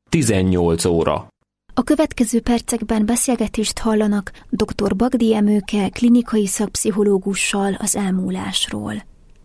18 óra. A következő percekben beszélgetést hallanak dr. Bagdi Emőke klinikai szakpszichológussal az elmúlásról.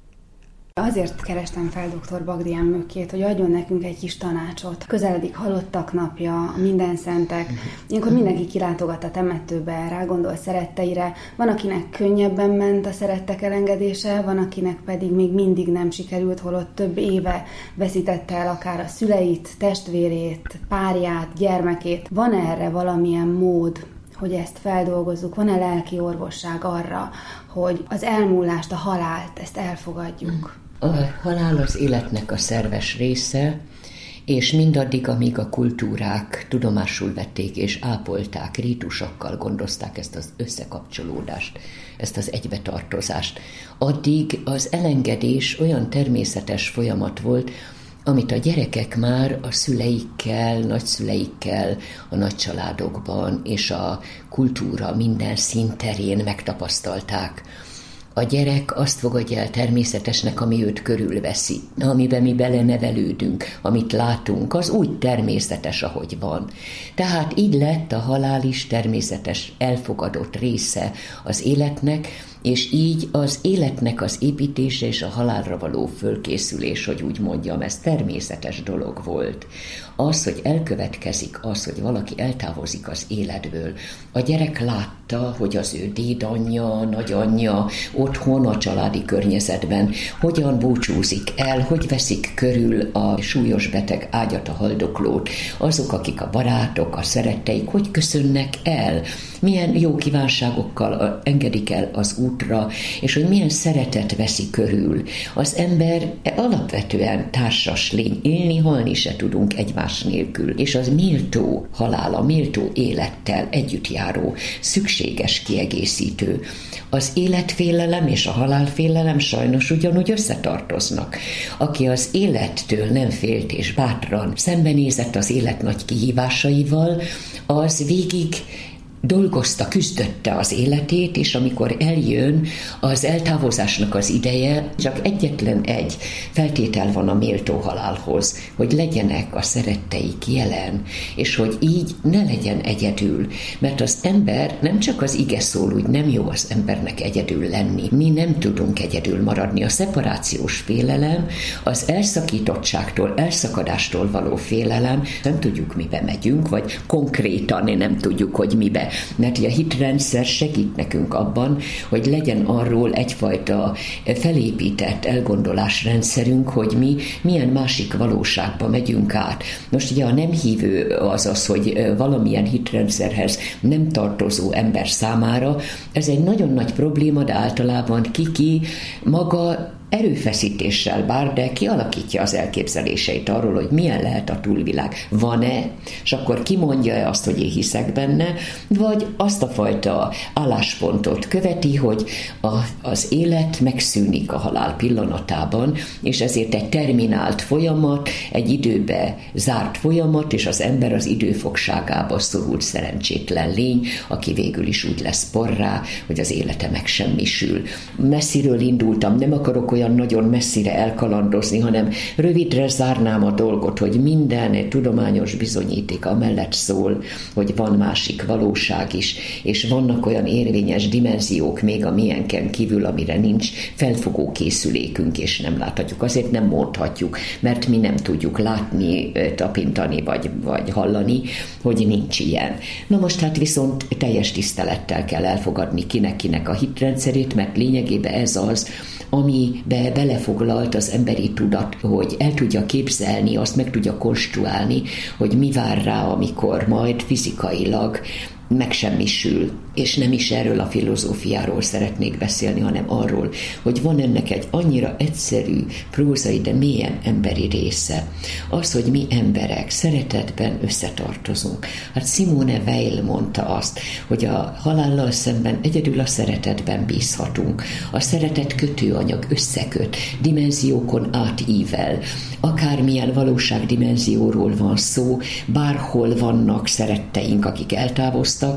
Azért kerestem fel dr. Bagdi Emőkét, hogy adjon nekünk egy kis tanácsot. Közeledik halottak napja, minden szentek. Ilyenkor mindenki kilátogat a temetőbe, rágondol szeretteire. Van, akinek könnyebben ment a szerettek elengedése, van, akinek pedig még mindig nem sikerült, holott több éve veszítette el akár a szüleit, testvérét, párját, gyermekét. Van erre valamilyen mód, hogy ezt feldolgozzuk? Van-e lelki orvosság arra, hogy az elmúlást, a halált, ezt elfogadjuk? A halál az életnek a szerves része, és mindaddig, amíg a kultúrák tudomásul vették és ápolták, rítusokkal gondozták ezt az összekapcsolódást, ezt az egybetartozást, addig az elengedés olyan természetes folyamat volt, amit a gyerekek már a szüleikkel, nagyszüleikkel, a nagycsaládokban és a kultúra minden színterén megtapasztalták. A gyerek azt fogadja el természetesnek, ami őt körülveszi, amiben mi belenevelődünk, amit látunk, az úgy természetes, ahogy van. Tehát így lett a halál is természetes, elfogadott része az életnek, és így az életnek az építése és a halálra való fölkészülés, hogy úgy mondjam, ez természetes dolog volt. Az, hogy elkövetkezik az, hogy valaki eltávozik az életből. A gyerek látta, hogy az ő dédanyja, nagyanyja otthon a családi környezetben hogyan búcsúzik el, hogy veszik körül a súlyos beteg ágyat, a haldoklót, azok, akik a barátok, a szeretteik, hogy köszönnek el, milyen jó kívánságokkal engedik el az útra, és hogy milyen szeretet veszi körül. Az ember alapvetően társas lény, élni, halni se tudunk egymás nélkül, és az méltó halála, méltó élettel együtt járó, szükséges kiegészítő. Az életfélelem és a halálfélelem sajnos ugyanúgy összetartoznak. Aki az élettől nem félt és bátran szembenézett az élet nagy kihívásaival, az végig dolgozta, küzdötte az életét, és amikor eljön az eltávozásnak az ideje, csak egyetlen egy feltétel van a méltó halálhoz, hogy legyenek a szeretteik jelen, és hogy így ne legyen egyedül, mert az ember nem csak az ige szól, úgy nem jó az embernek egyedül lenni. Mi nem tudunk egyedül maradni. A szeparációs félelem, az elszakítottságtól, elszakadástól való félelem, nem tudjuk, mibe megyünk, vagy konkrétan nem tudjuk, hogy mibe. Mert a hitrendszer segít nekünk abban, hogy legyen arról egyfajta felépített elgondolásrendszerünk, hogy mi milyen másik valóságba megyünk át. Most ugye a nem hívő az, hogy valamilyen hitrendszerhez nem tartozó ember számára, ez egy nagyon nagy probléma, de általában ki maga erőfeszítéssel bár, de kialakítja az elképzeléseit arról, hogy milyen lehet a túlvilág. Van-e? És akkor kimondja azt, hogy én hiszek benne, vagy azt a fajta álláspontot követi, hogy az élet megszűnik a halál pillanatában, és ezért egy terminált folyamat, egy időbe zárt folyamat, és az ember az időfogságába szorult szerencsétlen lény, aki végül is úgy lesz porrá, hogy az élete megsemmisül. Messziről indultam, nem akarok olyan nagyon messzire elkalandozni, hanem rövidre zárnám a dolgot, hogy minden tudományos bizonyíték amellett szól, hogy van másik valóság is, és vannak olyan érvényes dimenziók még a miénken kívül, amire nincs felfogó készülékünk, és nem láthatjuk. Azért nem mondhatjuk, mert mi nem tudjuk látni, tapintani, vagy hallani, hogy nincs ilyen. Na most hát viszont teljes tisztelettel kell elfogadni kinek a hitrendszerét, mert lényegében ez az, amibe belefoglalt az emberi tudat, hogy el tudja képzelni, azt meg tudja konstruálni, hogy mi vár rá, amikor majd fizikailag megsemmisül. És nem is erről a filozófiáról szeretnék beszélni, hanem arról, hogy van ennek egy annyira egyszerű, prózai, de mélyen emberi része. Az, hogy mi emberek szeretetben összetartozunk. Hát Simone Weil mondta azt, hogy a halállal szemben egyedül a szeretetben bízhatunk. A szeretet kötőanyag, összeköt, dimenziókon átível. Akármilyen valóságdimenzióról van szó, bárhol vannak szeretteink, akik eltávoztak,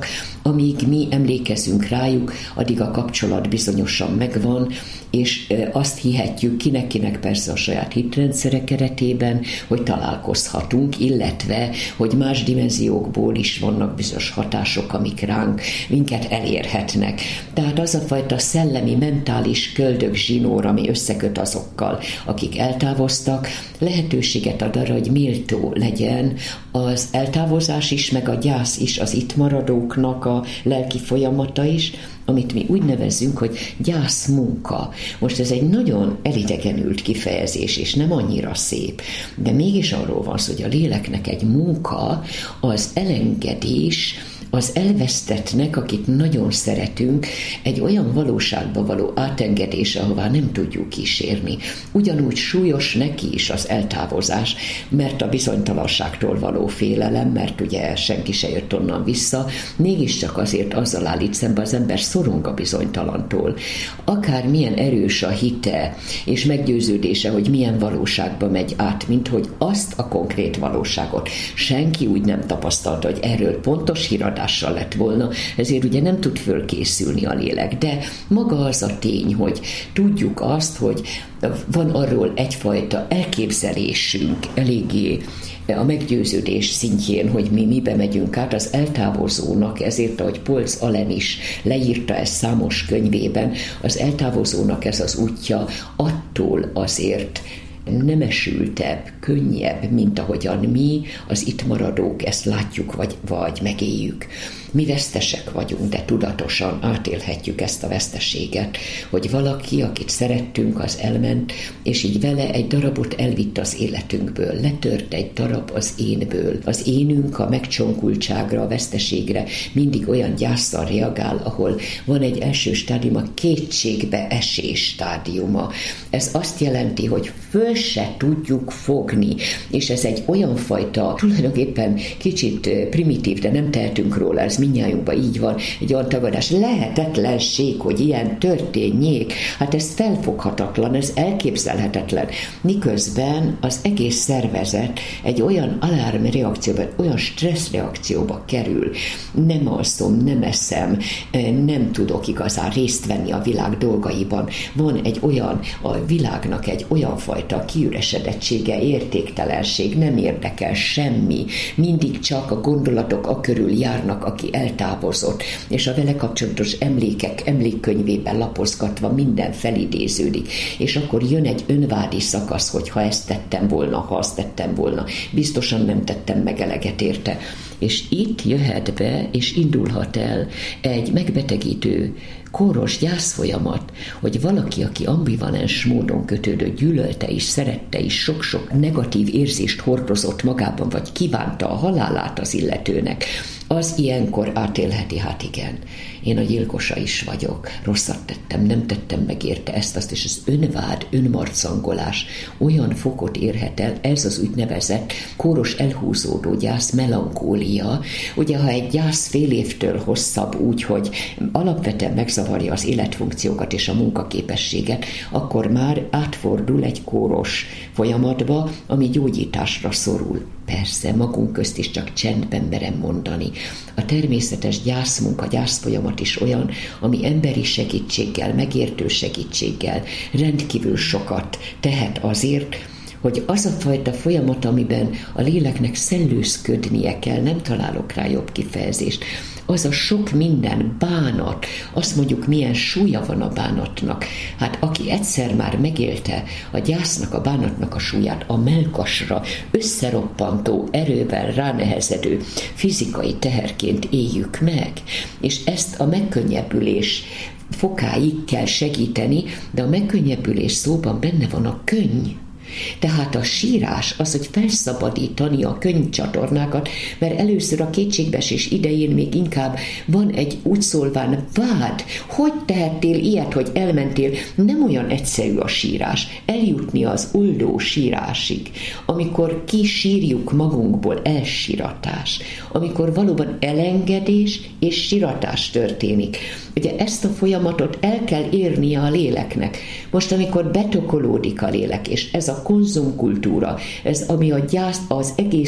amíg mi emlékezünk rájuk, addig a kapcsolat bizonyosan megvan, és azt hihetjük kinek persze a saját hitrendszere keretében, hogy találkozhatunk, illetve, hogy más dimenziókból is vannak bizonyos hatások, amik ránk minket elérhetnek. Tehát az a fajta szellemi, mentális köldögzsinór, ami összeköt azokkal, akik eltávoztak, lehetőséget ad arra, hogy méltó legyen az eltávozás is, meg a gyász is, az itt maradóknak a lelki folyamata is, amit mi úgy nevezzünk, hogy gyászmunka. Most ez egy nagyon elidegenült kifejezés, és nem annyira szép, de mégis arról van szó, hogy a léleknek egy munka az elengedés, az elvesztettnek, akit nagyon szeretünk, egy olyan valóságba való átengedése, ahová nem tudjuk kísérni. Ugyanúgy súlyos neki is az eltávozás, mert a bizonytalanságtól való félelem, mert ugye senki se jött onnan vissza, mégiscsak azért azzal állít szembe, az ember szorong a bizonytalantól. Akár milyen erős a hite és meggyőződése, hogy milyen valóságba megy át, mint hogy azt a konkrét valóságot senki úgy nem tapasztalta, hogy erről pontos híradással lett volna, ezért ugye nem tud fölkészülni a lélek, de maga az a tény, hogy tudjuk azt, hogy van arról egyfajta elképzelésünk eléggé a meggyőződés szintjén, hogy mi mibe megyünk át, az eltávozónak, ezért, ahogy Polz Alen is leírta ezt számos könyvében, az eltávozónak ez az útja attól azért nemesültebb, könnyebb, mint ahogyan mi, az itt maradók ezt látjuk, vagy megéljük. Mi vesztesek vagyunk, de tudatosan átélhetjük ezt a veszteséget, hogy valaki, akit szerettünk, az elment, és így vele egy darabot elvitt az életünkből, letört egy darab az énből. Az énünk a megcsonkultságra, a veszteségre mindig olyan gyászsal reagál, ahol van egy első stádium, a kétségbe esés stádiuma. Ez azt jelenti, hogy föl se tudjuk fogni, és ez egy olyan fajta, tulajdonképpen kicsit primitív, de nem tehetünk róla, ez mindnyájunkban így van, egy olyan tagadás, lehetetlenség, hogy ilyen történjék, hát ez felfoghatatlan, ez elképzelhetetlen. Miközben az egész szervezet egy olyan alarmreakcióba, olyan stresszreakcióba kerül, nem alszom, nem eszem, nem tudok igazán részt venni a világ dolgaiban, van egy olyan, a világnak egy olyan fajta kiüresedettsége, értéktelenség, nem érdekel semmi, mindig csak a gondolatok akörül járnak, aki eltávozott, és a vele kapcsolatos emlékek emlékkönyvében lapozgatva minden felidéződik, és akkor jön egy önvádi szakasz, hogy ha ezt tettem volna, ha azt tettem volna, biztosan nem tettem meg eleget érte. És itt jöhet be, és indulhat el egy megbetegítő kóros gyászfolyamat, hogy valaki, aki ambivalens módon kötődött, gyűlölte is, szerette is, sok-sok negatív érzést hordozott magában, vagy kívánta a halálát az illetőnek, az ilyenkor átélheti, hát igen, én a gyilkosa is vagyok, rosszat tettem, nem tettem meg érte ezt, azt, és az önvád, önmarcangolás olyan fokot érhet el, ez az úgynevezett kóros elhúzódó gyász, melankólia. Ugye, ha egy gyász fél évtől hosszabb úgy, hogy alapvetően megzavarja az életfunkciókat és a munkaképességet, akkor már átfordul egy kóros folyamatba, ami gyógyításra szorul. Persze, magunk közt is csak csendben merem mondani. A természetes gyászmunka, gyászfolyamat is olyan, ami emberi segítséggel, megértő segítséggel rendkívül sokat tehet azért, hogy az a fajta folyamat, amiben a léleknek szellőzködnie kell, nem találok rá jobb kifejezést, az a sok minden bánat, azt mondjuk, milyen súlya van a bánatnak. Hát aki egyszer már megélte a gyásznak, a bánatnak a súlyát, a mellkasra összeroppantó, erővel ránehezedő fizikai teherként éljük meg, és ezt a megkönnyebbülés fokáig kell segíteni, de a megkönnyebbülés szóban benne van a könny. Tehát a sírás az, hogy felszabadítani a könnycsatornákat, mert először a kétségbeesés idején még inkább van egy úgy szólván vád, hogy tehettél ilyet, hogy elmentél, nem olyan egyszerű a sírás, eljutni az oldó sírásig, amikor kisírjuk magunkból, elsiratás, amikor valóban elengedés és siratás történik. Ugye ezt a folyamatot el kell érnie a léleknek. Most, amikor betokolódik a lélek, és ez a konzumkultúra, ez ami a gyász, az egész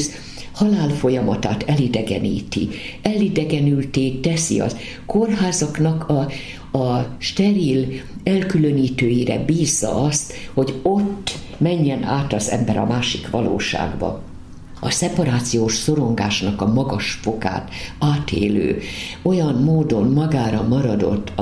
halál folyamatát elidegenülté teszi, az kórházaknak a steril elkülönítőire bízza azt, hogy ott menjen át az ember a másik valóságba. A szeparációs szorongásnak a magas fokát átélő, olyan módon magára maradott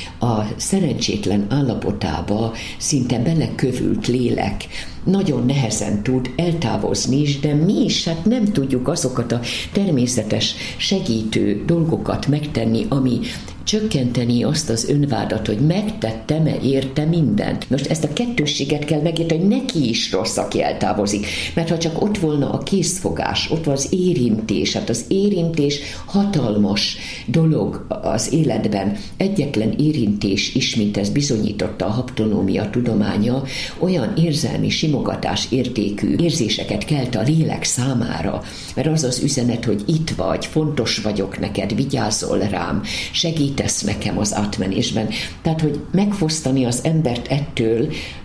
a szerencsétlen állapotába szinte belekövült lélek nagyon nehezen tud eltávozni is, de mi is hát nem tudjuk azokat a természetes segítő dolgokat megtenni, ami csökkenteni azt az önvádat, hogy megtettem-e érte mindent. Most ezt a kettősséget kell megérteni, hogy neki is rossz, aki eltávozik. Mert ha csak ott volna a készfogás, ott van az érintés, hát az érintés hatalmas dolog az életben. Egyetlen érintés is, mint ez bizonyította a haptonómia tudománya, olyan érzelmi simogatás értékű érzéseket kelt a lélek számára. Mert az az üzenet, hogy itt vagy, fontos vagyok neked, vigyázzol rám, segítesz nekem az átmenésben. Tehát, hogy megfosztani az embert ettől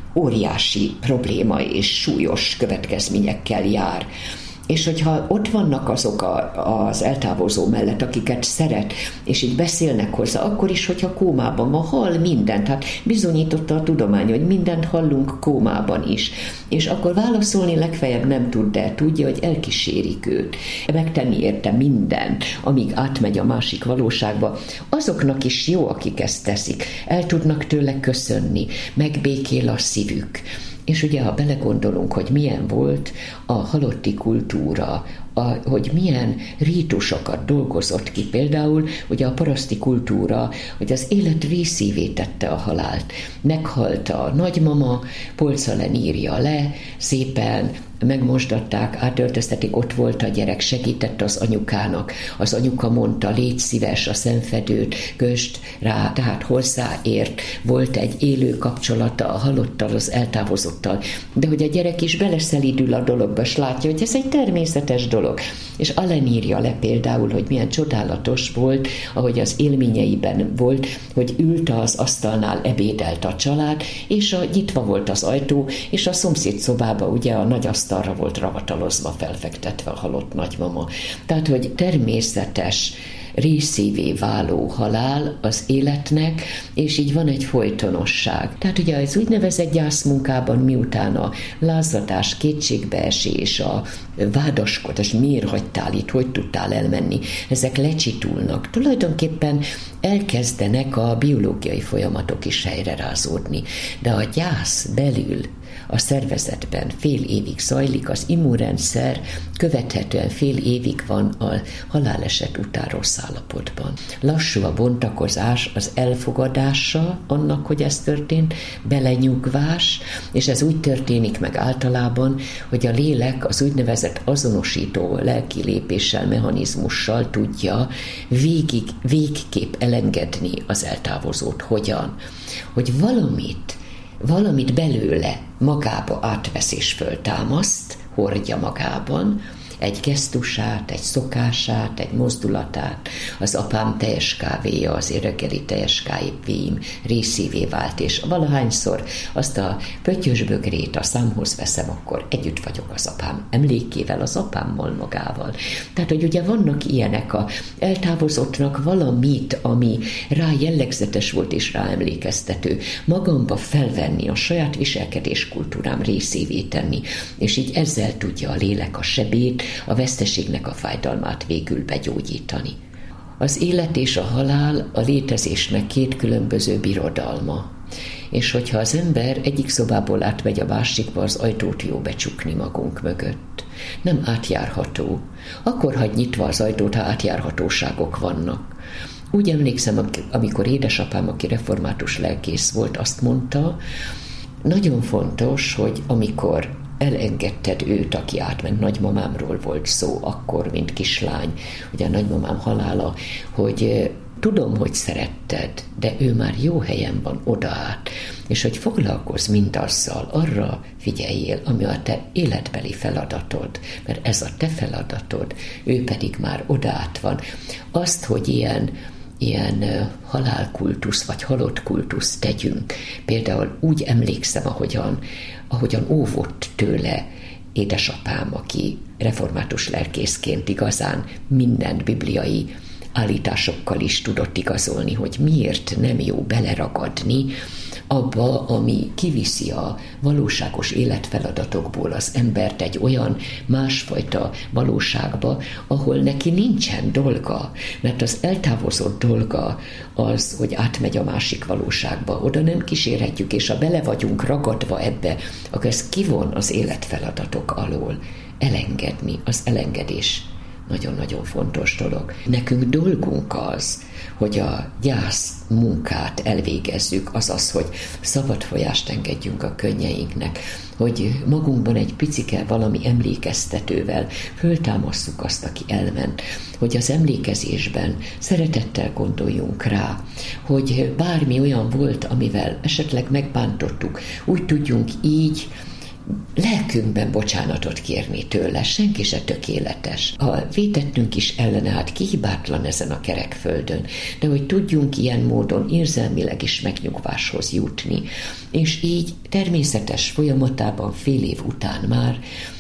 óriási probléma és súlyos következményekkel jár. És hogyha ott vannak azok az eltávozó mellett, akiket szeret, és így beszélnek hozzá, akkor is, hogyha kómában van, hall mindent. Hát bizonyította a tudomány, hogy mindent hallunk kómában is. És akkor válaszolni legfeljebb nem tud, de tudja, hogy elkísérik őt. Megtenni érte mindent, amíg átmegy a másik valóságba. Azoknak is jó, akik ezt teszik. El tudnak tőle köszönni, megbékél a szívük. És ugye, ha belegondolunk, hogy milyen volt a halotti kultúra, hogy milyen rítusokat dolgozott ki, például ugye a paraszti kultúra, hogy az élet részévé tette a halált. Meghalt a nagymama, polca írja le, szépen megmosdatták, átöltöztetik, ott volt a gyerek, segített az anyukának. Az anyuka mondta, légy szíves, a szemfedőt köst rá, tehát hozzáért, volt egy élő kapcsolata a halottal, az eltávozottal. De hogy a gyerek is beleszelidül a dologba, és látja, hogy ez egy természetes dolog. És Allen írja le például, hogy milyen csodálatos volt, ahogy az élményeiben volt, hogy ült az asztalnál, ebédelt a család, és nyitva volt az ajtó, és a szomszéd szobába ugye a nagy asztalra volt ravatalozva, felfektetve a halott nagymama. Tehát, hogy természetes részévé váló halál az életnek, és így van egy folytonosság. Tehát ugye az úgynevezett gyászmunkában, miután a lázadás, kétségbeesés, a vádaskodás, miért hagytál itt, hogy tudtál elmenni, ezek lecsitulnak. Tulajdonképpen elkezdenek a biológiai folyamatok is helyrerázódni, de a gyász belül a szervezetben fél évig zajlik, az immunrendszer követhetően fél évig van a haláleset után rossz állapotban. Lassú a bontakozás, az elfogadása annak, hogy ez történt, belenyugvás, és ez úgy történik meg általában, hogy a lélek az úgynevezett azonosító lelki lépéssel, mechanizmussal tudja végképp elengedni az eltávozót. Hogyan? Hogy valamit belőle magába átvesz és föltámaszt, hordja magában, egy gesztusát, egy szokását, egy mozdulatát. Az apám teljes kávéja, az én reggeli teljes kávéim részévé vált, és valahányszor azt a pöttyös bögrét a számhoz veszem, akkor együtt vagyok az apám emlékével, az apámmal magával. Tehát, hogy ugye vannak ilyenek, a eltávozottnak valamit, ami rá jellegzetes volt és rá emlékeztető, magamba felvenni, a saját viselkedés kultúrám részévé tenni, és így ezzel tudja a lélek a sebét, a veszteségnek a fájdalmát végül begyógyítani. Az élet és a halál a létezésnek két különböző birodalma. És hogyha az ember egyik szobából átmegy a másikba, az ajtót jó becsukni magunk mögött. Nem átjárható. Akkor hagy nyitva az ajtót, ha átjárhatóságok vannak. Úgy emlékszem, amikor édesapám, aki református lelkész volt, azt mondta, nagyon fontos, hogy amikor elengedted őt, aki átment, nagymamámról volt szó akkor, mint kislány, ugye a nagymamám halála, hogy tudom, hogy szeretted, de ő már jó helyen van odaát, és hogy foglalkozz mindazzal, arra figyeljél, ami a te életbeli feladatod, mert ez a te feladatod, ő pedig már odaát van. Azt, hogy ilyen halálkultusz vagy halott kultusz tegyünk. Például úgy emlékszem, ahogyan óvott tőle édesapám, aki református lelkészként igazán mindent bibliai állításokkal is tudott igazolni, hogy miért nem jó beleragadni abba, ami kiviszi a valóságos életfeladatokból az embert egy olyan másfajta valóságba, ahol neki nincsen dolga, mert az eltávozott dolga az, hogy átmegy a másik valóságba, oda nem kísérhetjük, és ha bele vagyunk ragadva ebbe, akkor ez kivon az életfeladatok alól. Elengedni, az elengedés nagyon-nagyon fontos dolog. Nekünk dolgunk az, hogy a gyász munkát elvégezzük, azaz, hogy szabad folyást engedjünk a könnyeinknek, hogy magunkban egy picike valami emlékeztetővel föltámasszuk azt, aki elment, hogy az emlékezésben szeretettel gondoljunk rá, hogy bármi olyan volt, amivel esetleg megbántottuk, úgy tudjunk így lelkünkben bocsánatot kérni tőle, senki se tökéletes. Ha vétettünk is ellene, hát ki hibátlan ezen a kerek földön, de hogy tudjunk ilyen módon érzelmileg is megnyugváshoz jutni, és így természetes folyamatában fél év után már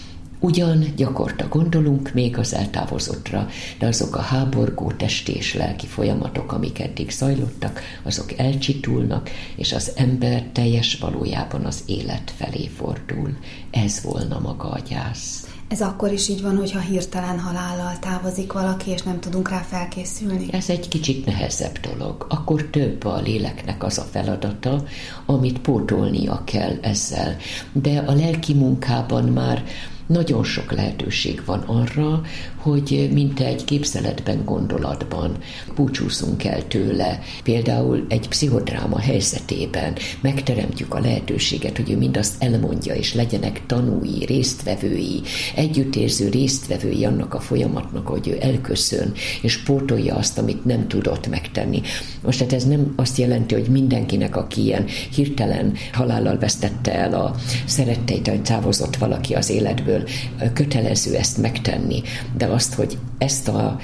ugyan gyakorta gondolunk még az eltávozottra, de azok a háborgó testi és lelki folyamatok, amik eddig zajlottak, azok elcsitulnak, és az ember teljes valójában az élet felé fordul. Ez volna maga a gyász. Ez akkor is így van, hogyha hirtelen halállal távozik valaki, és nem tudunk rá felkészülni? Ez egy kicsit nehezebb dolog. Akkor több a léleknek az a feladata, amit pótolnia kell ezzel. De a lelki munkában már nagyon sok lehetőség van arra, hogy mint egy képzeletben, gondolatban búcsúzunk el tőle. Például egy pszichodráma helyzetében megteremtjük a lehetőséget, hogy ő mindazt elmondja, és legyenek tanúi, résztvevői, együttérző résztvevői annak a folyamatnak, hogy ő elköszön, és pótolja azt, amit nem tudott megtenni. Most tehát ez nem azt jelenti, hogy mindenkinek, aki ilyen hirtelen halállal vesztette el a szeretteit, hogy távozott valaki az életből, kötelező ezt megtenni, de azt, hogy ezt a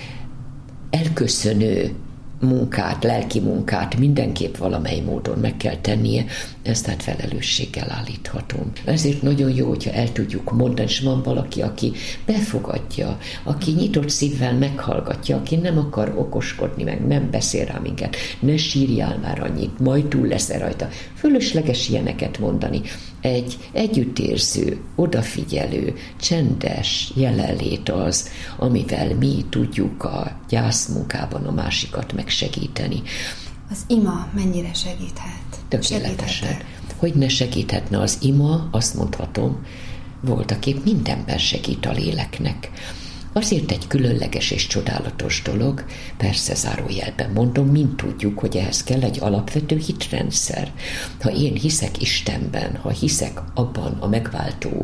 elköszönő munkát, lelki munkát mindenképp valamely módon meg kell tennie, ezt tehát felelősséggel állíthatom. Ezért nagyon jó, hogyha el tudjuk mondani, és van valaki, aki befogadja, aki nyitott szívvel meghallgatja, aki nem akar okoskodni, meg nem beszél rá minket. Ne sírjál már annyit, majd túl lesz rajta. Fölösleges ilyeneket mondani. Egy együttérző, odafigyelő, csendes jelenlét az, amivel mi tudjuk a gyászmunkában a másikat megsegíteni. Az ima mennyire segíthet? Tökéletesen. Hogy ne segíthetne az ima, azt mondhatom, voltaképp mindenben segít a léleknek. Azért egy különleges és csodálatos dolog, persze zárójelben mondom, mint tudjuk, hogy ehhez kell egy alapvető hitrendszer. Ha én hiszek Istenben, ha hiszek abban a megváltó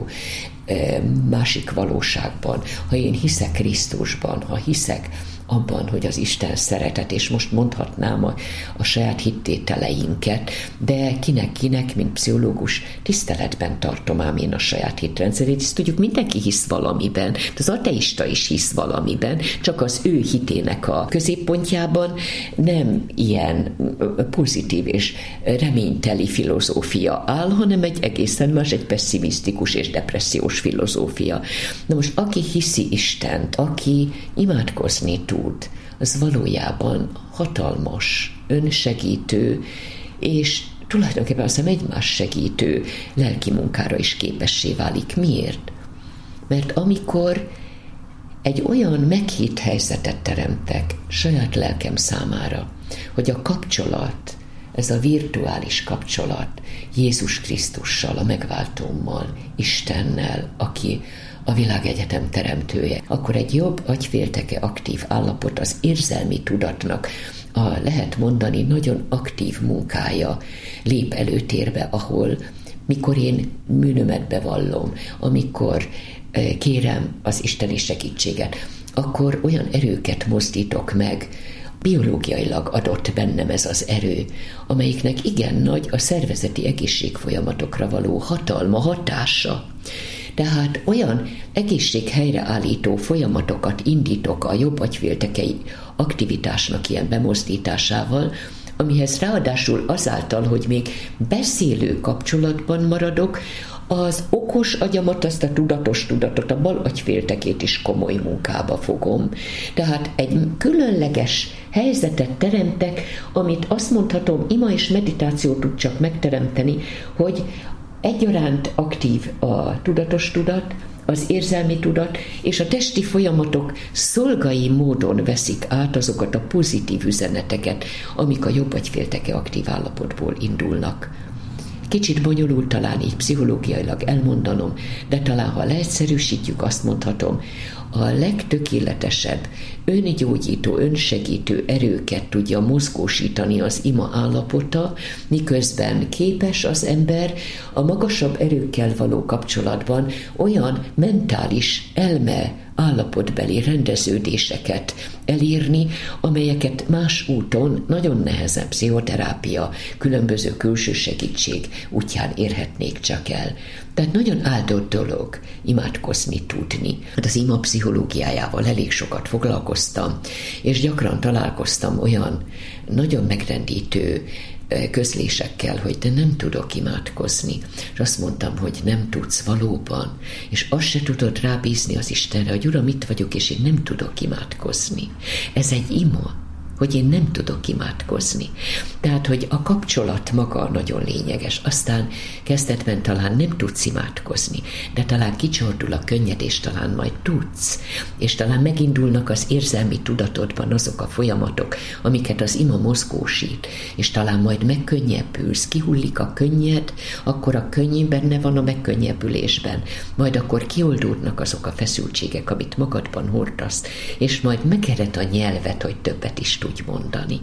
másik valóságban, ha én hiszek Krisztusban, ha hiszek abban, hogy az Isten szeretet, és most mondhatnám a saját hittételeinket, de kinek, mint pszichológus, tiszteletben tartom ám én a saját hitrendszerét, ezt tudjuk, mindenki hisz valamiben, az ateista is hisz valamiben, csak az ő hitének a középpontjában nem ilyen pozitív és reményteli filozófia áll, hanem egy egészen más, egy pessimisztikus és depressziós filozófia. Na most, aki hiszi Istent, aki imádkozni tud, az valójában hatalmas, önsegítő, és tulajdonképpen azt hiszem egymás segítő lelki munkára is képessé válik. Miért? Mert amikor egy olyan meghitt helyzetet teremtek saját lelkem számára, hogy a kapcsolat, ez a virtuális kapcsolat Jézus Krisztussal, a megváltómmal, Istennel, aki a világegyetem teremtője, akkor egy jobb agyfélteke aktív állapot az érzelmi tudatnak a lehet mondani nagyon aktív munkája lép előtérbe, ahol mikor én bűnömet bevallom, amikor kérem az isteni segítséget, akkor olyan erőket mozdítok meg, biológiailag adott bennem ez az erő, amelyiknek igen nagy a szervezeti egészségfolyamatokra való hatalma, hatása. Tehát olyan egészséghelyreállító folyamatokat indítok a jobb agyféltekei aktivitásnak ilyen bemozdításával, amihez ráadásul azáltal, hogy még beszélő kapcsolatban maradok, Az okos agyamat, azt a tudatos tudatot, a bal agyféltekét is komoly munkába fogom. Tehát egy különleges helyzetet teremtek, amit azt mondhatom, ima és meditáció tud csak megteremteni, hogy egyaránt aktív a tudatos tudat, az érzelmi tudat, és a testi folyamatok szolgai módon veszik át azokat a pozitív üzeneteket, amik a jobb agyfélteke aktív állapotból indulnak. Kicsit bonyolult talán így pszichológiailag elmondanom, de talán ha leegyszerűsítjük, azt mondhatom, a legtökéletesebb, öngyógyító, önsegítő erőket tudja mozgósítani az ima állapota, miközben képes az ember a magasabb erőkkel való kapcsolatban olyan mentális elme állapotbeli rendeződéseket elérni, amelyeket más úton nagyon nehezen pszichoterápia, különböző külső segítség útján érhetnék csak el. Tehát nagyon áldott dolog imádkozni tudni. Hát az ima pszichológiájával elég sokat foglalkoztam, és gyakran találkoztam olyan nagyon megrendítő közlésekkel, hogy de nem tudok imádkozni. És azt mondtam, hogy nem tudsz valóban, és azt se tudod rábízni az Istenre, hogy Uram, itt vagyok, és én nem tudok imádkozni. Ez egy ima, hogy én nem tudok imádkozni. Tehát, hogy a kapcsolat maga nagyon lényeges. Aztán kezdetben talán nem tudsz imádkozni, de talán kicsordul a könnyed, és talán majd tudsz. És talán megindulnak az érzelmi tudatodban azok a folyamatok, amiket az ima mozgósít, és talán majd megkönnyebbülsz, kihullik a könnyed, akkor a könny benne van a megkönnyebbülésben, majd akkor kioldódnak azok a feszültségek, amit magadban hordasz, és majd megered a nyelvet, hogy többet is tudj mondani.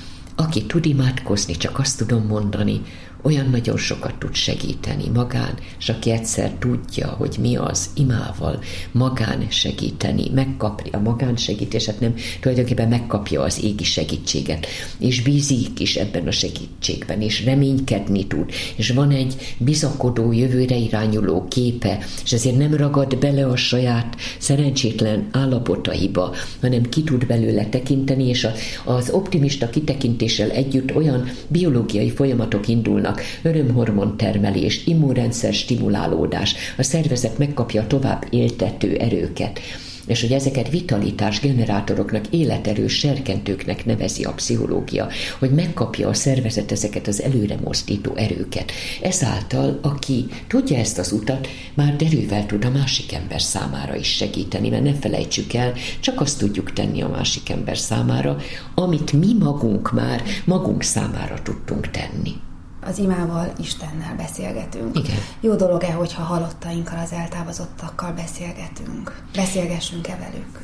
Aki tud imádkozni, csak azt tudom mondani, olyan nagyon sokat tud segíteni magán, és aki egyszer tudja, hogy mi az imával magán segíteni, megkapja a magánsegítést, nem tulajdonképpen megkapja az égi segítséget, és bízik is ebben a segítségben, és reménykedni tud, és van egy bizakodó, jövőre irányuló képe, és ezért nem ragad bele a saját szerencsétlen állapotaiba, hanem ki tud belőle tekinteni, és az optimista kitekintéssel együtt olyan biológiai folyamatok indulnak, örömhormon termelés, immunrendszer stimulálódás, a szervezet megkapja tovább éltető erőket, és hogy ezeket vitalitás generátoroknak, életerős serkentőknek nevezi a pszichológia, hogy megkapja a szervezet ezeket az előre mozdító erőket. Ezáltal, aki tudja ezt az utat, már derűvel tud a másik ember számára is segíteni, mert ne felejtsük el, csak azt tudjuk tenni a másik ember számára, amit mi magunk már magunk számára tudtunk tenni. Az imával Istennel beszélgetünk. Igen. Jó dolog-e, hogyha halottainkkal, az eltávozottakkal beszélgetünk? Beszélgessünk-e velük?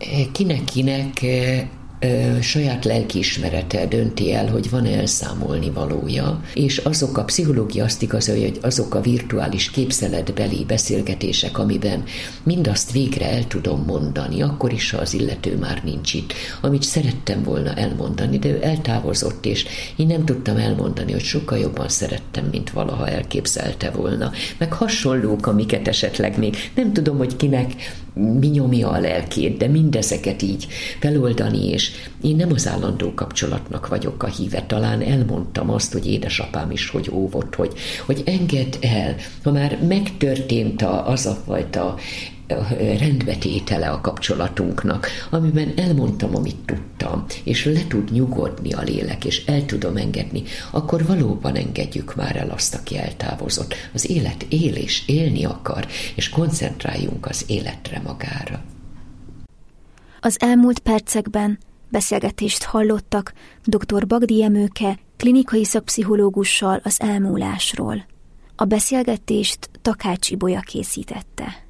Kinek saját lelkiismerete dönti el, hogy van elszámolni valója, és azok a pszichológia azt igazolja, hogy azok a virtuális képzeletbeli beszélgetések, amiben mindazt végre el tudom mondani, akkor is, ha az illető már nincs itt, amit szerettem volna elmondani, de ő eltávozott, és én nem tudtam elmondani, hogy sokkal jobban szerettem, mint valaha elképzelte volna. Meg hasonlók, amiket esetleg még nem tudom, hogy kinek mi nyomja a lelkét, de mindezeket így feloldani, és én nem az állandó kapcsolatnak vagyok a híve. Talán elmondtam azt, hogy édesapám is hogy óvott, hogy engedd el, ha már megtörtént az a fajta rendbetétele a kapcsolatunknak, amiben elmondtam, amit tudtam, és le tud nyugodni a lélek, és el tudom engedni, akkor valóban engedjük már el azt, aki eltávozott. Az élet él és élni akar, és koncentráljunk az életre magára. Az elmúlt percekben beszélgetést hallottak dr. Bagdi Emőke klinikai szakpszichológussal az elmúlásról. A beszélgetést Takács Ibolya készítette.